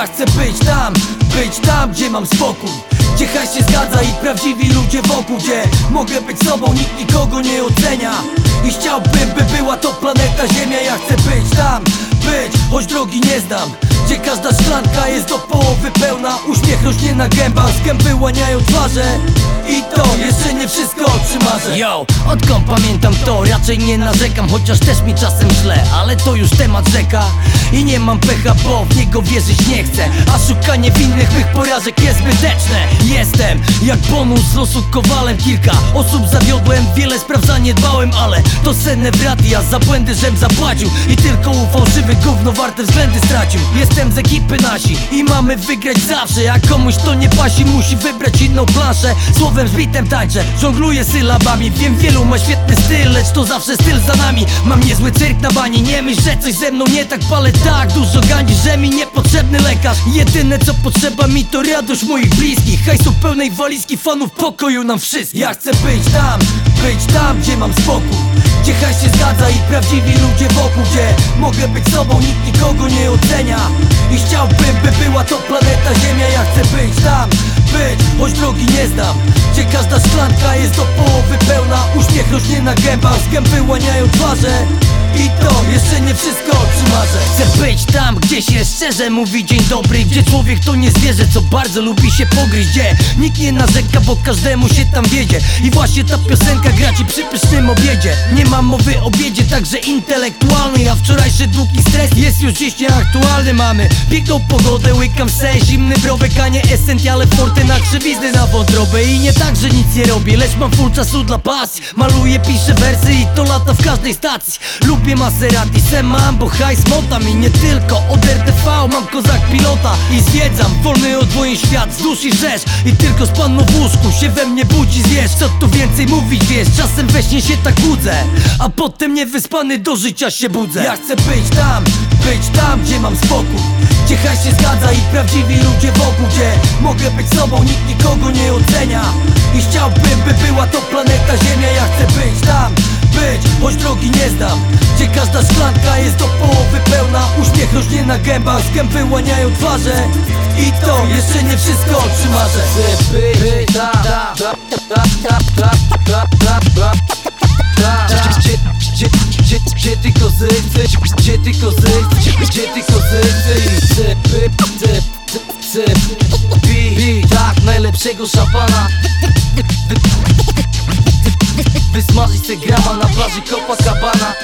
Ja chcę być tam, gdzie mam spokój, gdzie hajs się zgadza i prawdziwi ludzie wokół, gdzie mogę być sobą, nikt nikogo nie ocenia. I chciałbym, by była to planeta Ziemia. Ja chcę być tam, choć drogi nie znam, gdzie każda szklanka jest do połowy pełna. Uśmiech rośnie na gębach, z gęby łaniają twarze. I to jeszcze nie wszystko, o czym marzę. Yo, odkąd pamiętam to, raczej nie narzekam, chociaż też mi czasem źle, ale to już temat rzeka. I nie mam pecha, bo w niego wierzyć nie chcę, a szukanie winnych mych porażek jest zbyteczne. Jestem jak bonus z losu kowalem, kilka osób zawiodłem, wiele spraw zaniedbałem, ale to senne wraty, ja za błędy żem zapłacił i tylko u fałszywych gówno warte względy stracił. Jestem z ekipy nasi i mamy wygrać zawsze. Jak komuś to nie pasi, musi wybrać inną planszę. Słowem zbitem tańczę, żongluję sylabami. Wiem, wielu ma świetny styl, lecz to zawsze styl za nami. Mam niezły cyrk na bani, nie myśl, że coś ze mną nie tak. Palę tak dużo gandzi, że mi niepotrzebny lekarz. Jedyne co potrzeba mi to radość moich bliskich, hajsu pełnej walizki, fanów pokoju nam wszystkim. Ja chcę być tam, gdzie mam spokój, gdzie hajs się zgadza i prawdziwi ludzie wokół, gdzie mogę być sobą, nikt nikogo nie ocenia. I chciałbym, by była to planeta Ziemia. Ja chcę być tam, choć drogi nie znam, gdzie każda szklanka jest do połowy pełna. Uśmiech rośnie na gębach, z gęby łaniają twarze. I to jeszcze nie wszystko, o czym marzę. Chcę być tam, gdzie się szczerze mówi dzień dobry, gdzie człowiek to nie zwierzę, co bardzo lubi się pogryźć, gdzie nikt nie narzeka, bo każdemu się tam wiedzie. I właśnie ta piosenka gra ci przy pysznym obiedzie. Nie mam mowy o biedzie, także intelektualnej, a wczorajszy długi stres jest już dziś nieaktualny. Mamy piękną pogodę, łykam se zimny browek, a nie Essentiale Forte na krzywizny na wątrobę. I nie tak, że nic nie robię, lecz mam full czasu dla pasji. Maluję, piszę wersy i to lata w każdej stacji. Lubię Maserati, se mam, bo hajs motam. I nie tylko, od RTV mam kozak pilota. I zwiedzam wolny od wojen świat, z duszy rzesz. I tylko z panną w łóżku się we mnie budzi zwierz. Co tu więcej mówić, wiesz, czasem we śnie się tak łudzę, a potem niewyspany do życia się budzę. Ja chcę być tam, gdzie mam spokój, gdzie hajs się zgadza i prawdziwi ludzie wokół, gdzie mogę być sobą, nikt nikogo nie ocenia. I chciałbym, by była to planeta Ziemia. Ja chcę być tam, choć drogi nie znam, gdzie każda szklanka jest do połowy pełna. Uśmiech rośnie na gębach, z gęby łaniają twarze. I to jeszcze nie wszystko, o czym marzę. Chcę być gdzie tylko zechcesz, gdzie tylko zechcesz, gdzie tylko zechcesz. I chcę pić tak najlepszego szampana, wysmażyć se grama na plaży Copacabana.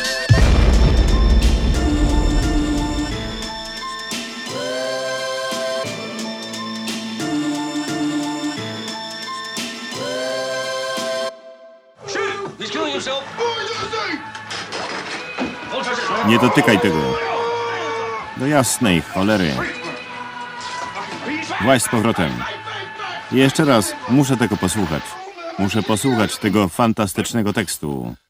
Nie dotykaj tego. Do jasnej cholery. Właź z powrotem. Jeszcze raz, muszę tego posłuchać. Muszę posłuchać tego fantastycznego tekstu.